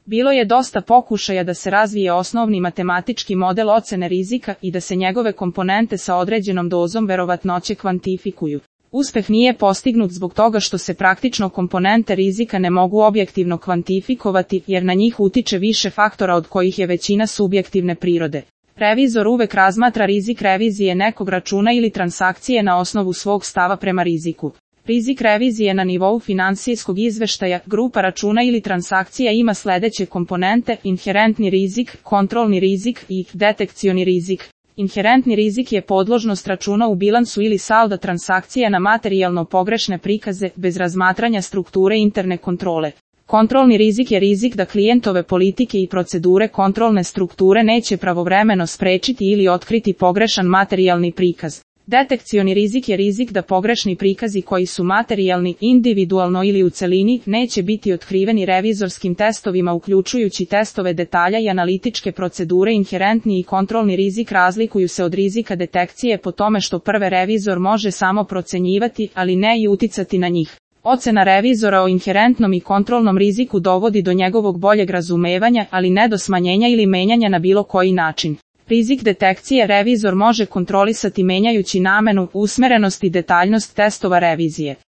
Bilo je dosta pokušaja da se razvije osnovni matematički model ocene rizika i da se njegove komponente sa određenom dozom verovatnoće kvantifikuju. Uspeh nije postignut zbog toga što se praktično komponente rizika ne mogu objektivno kvantifikovati jer na njih utiče više faktora od kojih je većina subjektivne prirode. Revizor uvek razmatra rizik revizije nekog računa ili transakcije na osnovu svog stava prema riziku. Rizik revizije na nivou finansijskog izveštaja, grupa računa ili transakcija ima sledeće komponente: inherentni rizik, kontrolni rizik i detekcioni rizik. Inherentni rizik je podložnost računa u bilansu ili salda transakcija na materijalno pogrešne prikaze bez razmatranja strukture interne kontrole. Kontrolni rizik je rizik da klijentove politike i procedure kontrolne strukture neće pravovremeno sprečiti ili otkriti pogrešan materijalni prikaz. Detekcioni rizik je rizik da pogrešni prikazi koji su materijalni, individualno ili u celini, neće biti otkriveni revizorskim testovima uključujući testove detalja i analitičke procedure. Inherentni i kontrolni rizik razlikuju se od rizika detekcije po tome što prve revizor može samo procenjivati, ali ne i uticati na njih. Ocena revizora o inherentnom i kontrolnom riziku dovodi do njegovog boljeg razumevanja, ali ne do smanjenja ili menjanja na bilo koji način. Rizik detekcije revizor može kontrolisati menjajući namenu, usmerenost i detaljnost testova revizije.